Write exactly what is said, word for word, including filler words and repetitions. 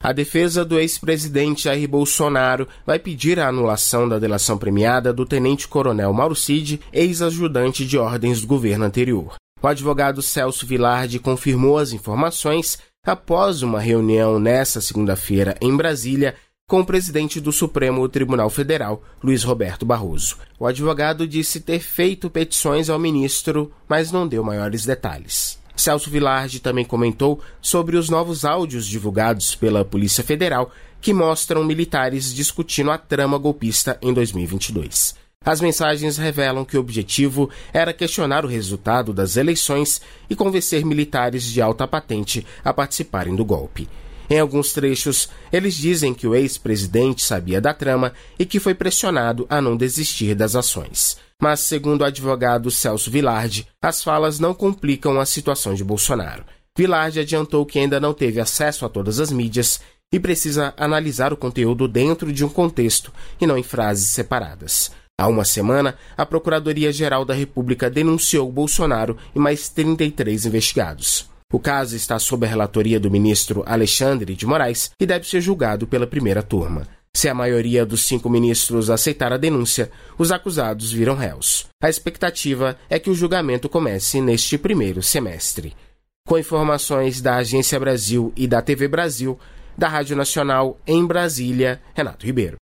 A defesa do ex-presidente Jair Bolsonaro vai pedir a anulação da delação premiada do tenente-coronel Mauro Cid, ex-ajudante de ordens do governo anterior. O advogado Celso Vilardi confirmou as informações após uma reunião nesta segunda-feira em Brasília com o presidente do Supremo Tribunal Federal, Luiz Roberto Barroso. O advogado disse ter feito petições ao ministro, mas não deu maiores detalhes. Celso Vilardi também comentou sobre os novos áudios divulgados pela Polícia Federal que mostram militares discutindo a trama golpista em dois mil e vinte e dois. As mensagens revelam que o objetivo era questionar o resultado das eleições e convencer militares de alta patente a participarem do golpe. Em alguns trechos, eles dizem que o ex-presidente sabia da trama e que foi pressionado a não desistir das ações. Mas, segundo o advogado Celso Vilardi, as falas não complicam a situação de Bolsonaro. Vilardi adiantou que ainda não teve acesso a todas as mídias e precisa analisar o conteúdo dentro de um contexto e não em frases separadas. Há uma semana, a Procuradoria-Geral da República denunciou Bolsonaro e mais trinta e três investigados. O caso está sob a relatoria do ministro Alexandre de Moraes e deve ser julgado pela primeira turma. Se a maioria dos cinco ministros aceitar a denúncia, os acusados viram réus. A expectativa é que o julgamento comece neste primeiro semestre. Com informações da Agência Brasil e da T V Brasil, da Rádio Nacional em Brasília, Renato Ribeiro.